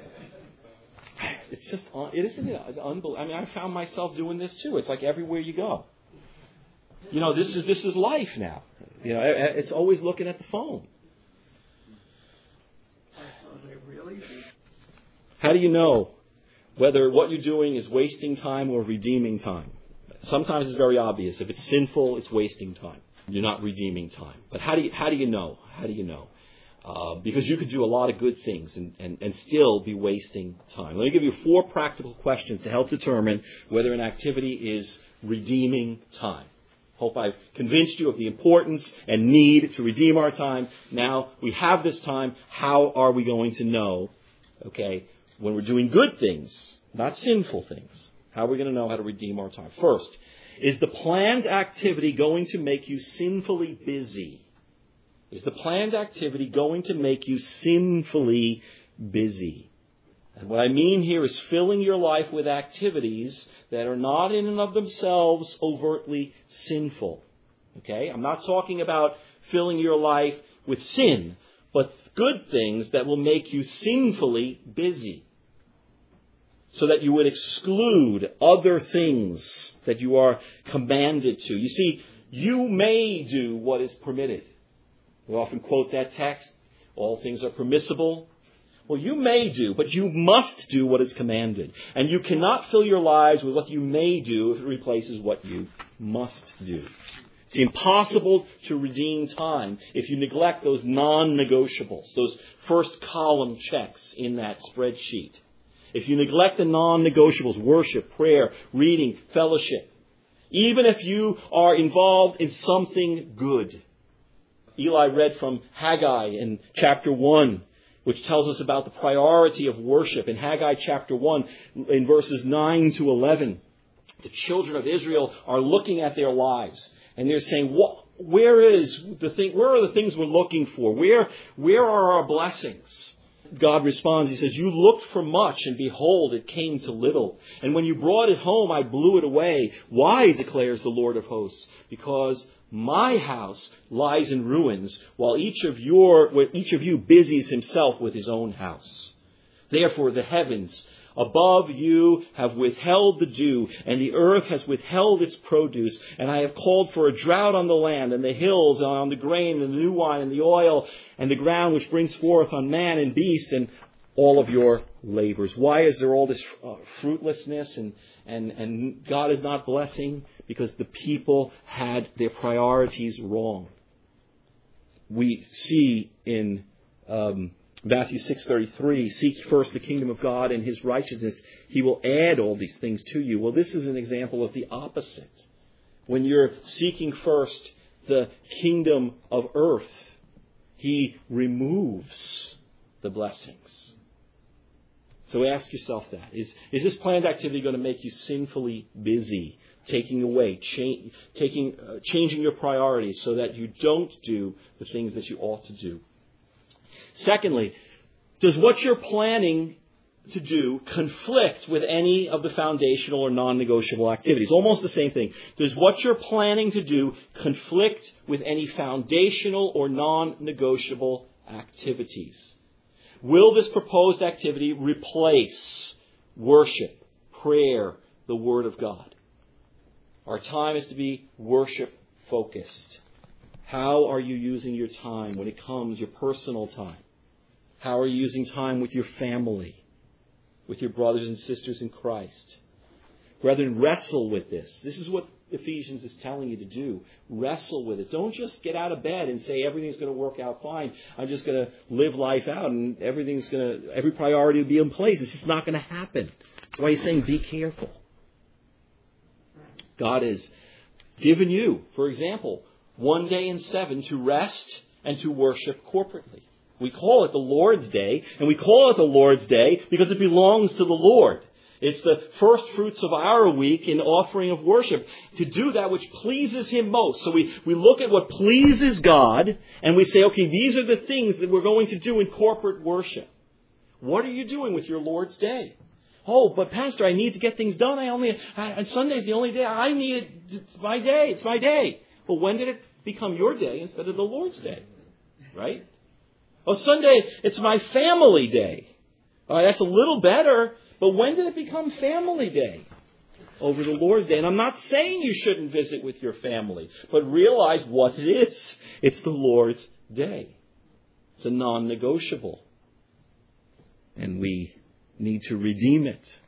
It's just, it isn't it? It's unbelievable. I mean, I found myself doing this too. It's like everywhere you go. You know, this is this is life now. You know, it's always looking at the phone. How do you know whether what you're doing is wasting time or redeeming time? Sometimes it's very obvious. If it's sinful, it's wasting time. You're not redeeming time. But how do you, how do you know? How do you know? Uh, because you could do a lot of good things and, and, and still be wasting time. Let me give you four practical questions to help determine whether an activity is redeeming time. Hope I've convinced you of the importance and need to redeem our time. Now we have this time. How are we going to know, okay, when we're doing good things, not sinful things? How are we going to know how to redeem our time? First, is the planned activity going to make you sinfully busy? Is the planned activity going to make you sinfully busy? And what I mean here is filling your life with activities that are not in and of themselves overtly sinful. Okay? I'm not talking about filling your life with sin, but good things that will make you sinfully busy, so that you would exclude other things that you are commanded to. You see, you may do what is permitted. We often quote that text, all things are permissible. Well, you may do, but you must do what is commanded. And you cannot fill your lives with what you may do if it replaces what you must do. It's impossible to redeem time if you neglect those non-negotiables, those first column checks in that spreadsheet. If you neglect the non-negotiables, worship, prayer, reading, fellowship, even if you are involved in something good. Eli read from Haggai in chapter one, which tells us about the priority of worship. In Haggai chapter one, in verses nine to eleven, the children of Israel are looking at their lives. And they're saying, what, where is the thing, where are the things we're looking for? Where, where are our blessings? God responds, he says, you looked for much, and behold, it came to little. And when you brought it home, I blew it away. Why, declares the Lord of hosts? Because my house lies in ruins, while each of your, each of you busies himself with his own house. Therefore, the heavens above you have withheld the dew, and the earth has withheld its produce. And I have called for a drought on the land, and the hills, and on the grain, and the new wine, and the oil, and the ground which brings forth on man and beast, and all of your labors. Why is there all this uh, fruitlessness, and, and, and God is not blessing? Because the people had their priorities wrong. We see in Um, Matthew six thirty-three, seek first the kingdom of God and his righteousness. He will add all these things to you. Well, this is an example of the opposite. When you're seeking first the kingdom of earth, he removes the blessings. So ask yourself that. Is, is this planned activity going to make you sinfully busy, taking away, cha- taking, uh, changing your priorities so that you don't do the things that you ought to do? Secondly, does what you're planning to do conflict with any of the foundational or non-negotiable activities? Almost the same thing. Does what you're planning to do conflict with any foundational or non-negotiable activities? Will this proposed activity replace worship, prayer, the Word of God? Our time is to be worship-focused. How are you using your time when it comes, your personal time? How are you using time with your family, with your brothers and sisters in Christ? Brethren, wrestle with this. This is what Ephesians is telling you to do. Wrestle with it. Don't just get out of bed and say everything's going to work out fine. I'm just going to live life out and everything's going to, every priority will be in place. It's just not going to happen. That's why he's saying be careful. God has given you, for example, one day in seven to rest and to worship corporately. We call it the Lord's Day, and we call it the Lord's Day because it belongs to the Lord. It's the first fruits of our week in offering of worship, to do that which pleases Him most. So we, we look at what pleases God, and we say, okay, these are the things that we're going to do in corporate worship. What are you doing with your Lord's Day? Oh, but Pastor, I need to get things done. I only, I, Sunday's the only day I need it. It's my day. It's my day. Well, when did it become your day instead of the Lord's Day? Right? Oh, Sunday, it's my family day. All right, that's a little better, but when did it become family day? Over the Lord's Day. And I'm not saying you shouldn't visit with your family, but realize what it is. It's the Lord's Day. It's a non-negotiable. And we need to redeem it.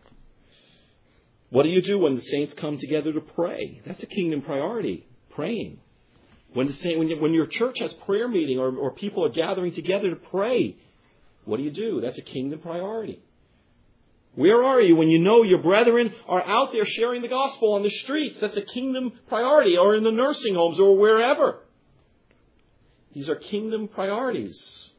What do you do when the saints come together to pray? That's a kingdom priority, praying. When, the saint, when, you, when your church has prayer meeting or, or people are gathering together to pray, what do you do? That's a kingdom priority. Where are you when you know your brethren are out there sharing the gospel on the streets? That's a kingdom priority, or in the nursing homes or wherever. These are kingdom priorities.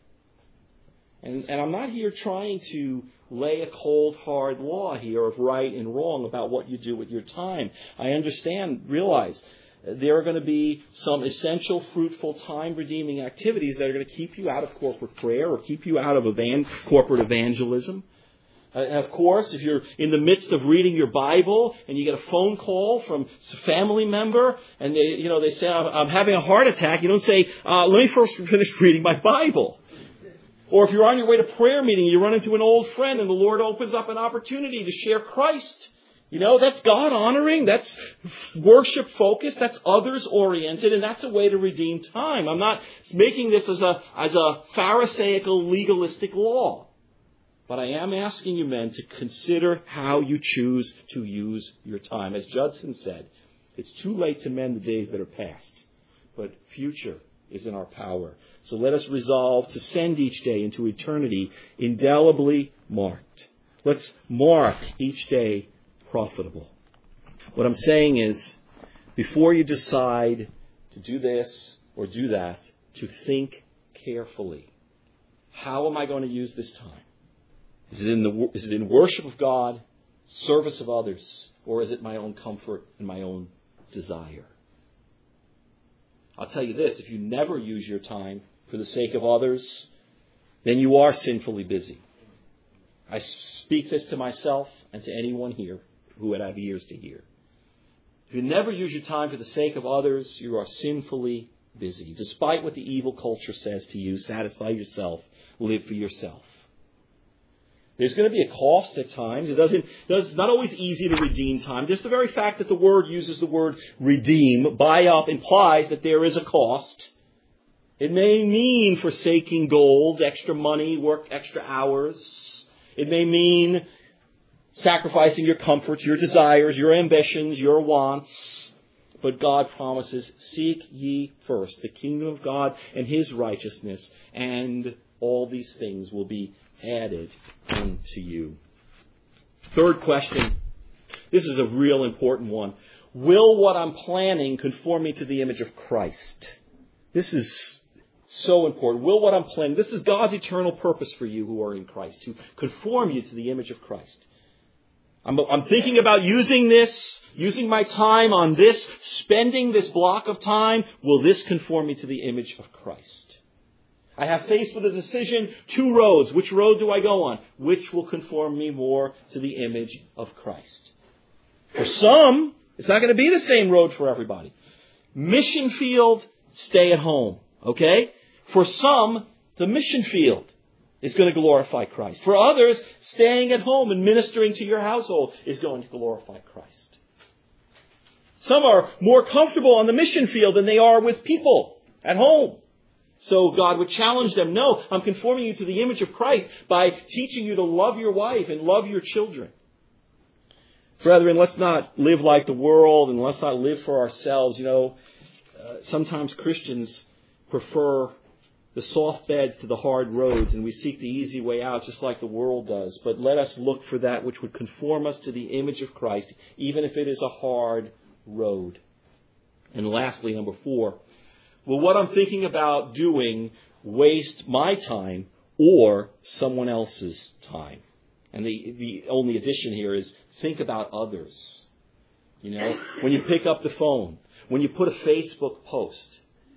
And, and I'm not here trying to lay a cold, hard law here of right and wrong about what you do with your time. I understand, realize, there are going to be some essential, fruitful, time-redeeming activities that are going to keep you out of corporate prayer or keep you out of evan- corporate evangelism. Uh, and of course, if you're in the midst of reading your Bible and you get a phone call from a family member and they, you know, they say, I'm, I'm having a heart attack, you don't say, uh, let me first finish reading my Bible. Or if you're on your way to prayer meeting, you run into an old friend and the Lord opens up an opportunity to share Christ. You know, that's God-honoring, that's worship-focused, that's others-oriented, and that's a way to redeem time. I'm not making this as a, as a Pharisaical, legalistic law. But I am asking you men to consider how you choose to use your time. As Judson said, It's too late to mend the days that are past, but future is in our power. So let us resolve to send each day into eternity indelibly marked. Let's mark each day profitable. What I'm saying is, before you decide to do this or do that, to think carefully. How am I going to use this time? Is it in the is it in worship of God, service of others, or is it my own comfort and my own desire? I'll tell you this, if you never use your time for the sake of others, then you are sinfully busy. I speak this to myself and to anyone here who would have ears to hear. If you never use your time for the sake of others, you are sinfully busy. Despite what the evil culture says to you, satisfy yourself, live for yourself. There's going to be a cost at times. It doesn't, it's not always easy to redeem time. Just the very fact that the word uses the word redeem, buy up, implies that there is a cost. It may mean forsaking gold, extra money, work extra hours. It may mean sacrificing your comforts, your desires, your ambitions, your wants. But God promises, seek ye first the kingdom of God and His righteousness, and all these things will be added unto you. Third question. This is a real important one. Will what I'm planning conform me to the image of Christ? This is so important. Will what I'm planning, this is God's eternal purpose for you who are in Christ, to conform you to the image of Christ. I'm, I'm thinking about using this, using my time on this, spending this block of time. Will this conform me to the image of Christ? I have faced with a decision, two roads. Which road do I go on? Which will conform me more to the image of Christ? For some, it's not going to be the same road for everybody. Mission field, stay at home. Okay? For some, the mission field is going to glorify Christ. For others, staying at home and ministering to your household is going to glorify Christ. Some are more comfortable on the mission field than they are with people at home. So God would challenge them, no, I'm conforming you to the image of Christ by teaching you to love your wife and love your children. Brethren, let's not live like the world and let's not live for ourselves. You know, uh, sometimes Christians prefer the soft beds to the hard roads, and we seek the easy way out just like the world does. But let us look for that which would conform us to the image of Christ, even if it is a hard road. And lastly, number four, will what I'm thinking about doing waste my time or someone else's time? And the, the only addition here is think about others. You know, when you pick up the phone, when you put a Facebook post,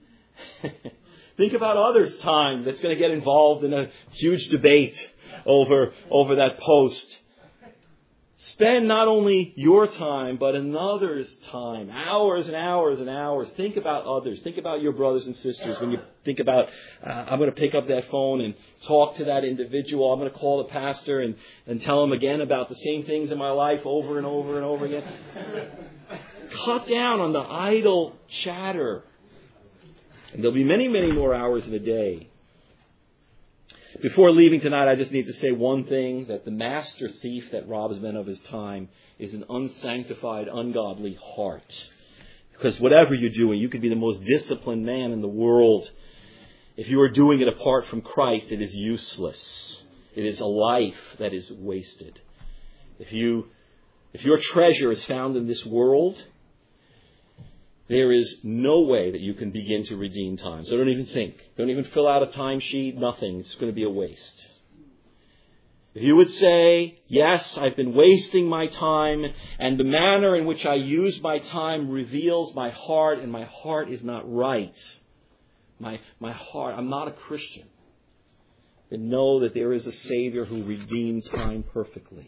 think about others' time that's going to get involved in a huge debate over, over that post. Spend not only your time, but another's time. Hours and hours and hours. Think about others. Think about your brothers and sisters. When you think about, uh, I'm going to pick up that phone and talk to that individual. I'm going to call the pastor and, and tell him again about the same things in my life over and over and over again. Cut down on the idle chatter. And there'll be many, many more hours in a day. Before leaving tonight, I just need to say one thing, that the master thief that robs men of his time is an unsanctified, ungodly heart. Because whatever you're doing, you could be the most disciplined man in the world. If you are doing it apart from Christ, it is useless. It is a life that is wasted. If you, if your treasure is found in this world, there is no way that you can begin to redeem time. So don't even think. Don't even fill out a timesheet. Nothing. It's going to be a waste. If you would say, yes, I've been wasting my time, and the manner in which I use my time reveals my heart, and my heart is not right. My, my heart, I'm not a Christian. Then know that there is a Savior who redeemed time perfectly.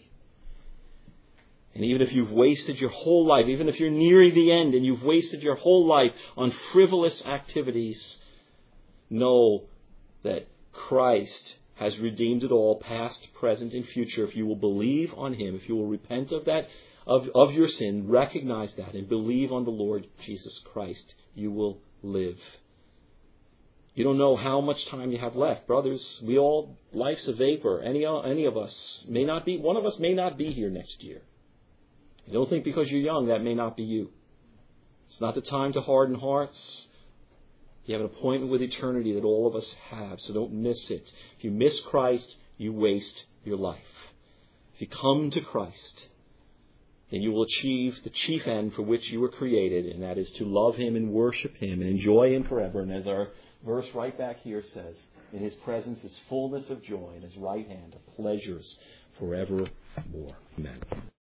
And even if you've wasted your whole life, even if you're nearing the end and you've wasted your whole life on frivolous activities, know that Christ has redeemed it all, past, present, and future. If you will believe on Him, if you will repent of that, of, of your sin, recognize that, and believe on the Lord Jesus Christ, you will live. You don't know how much time you have left. Brothers, we all, life's a vapor. Any, any of us may not be, one of us may not be here next year. Don't think because you're young that may not be you. It's not the time to harden hearts. You have an appointment with eternity that all of us have, so don't miss it. If you miss Christ, you waste your life. If you come to Christ, then you will achieve the chief end for which you were created, and that is to love Him and worship Him and enjoy Him forever. And as our verse right back here says, in His presence is fullness of joy, and His right hand of pleasures forevermore. Amen.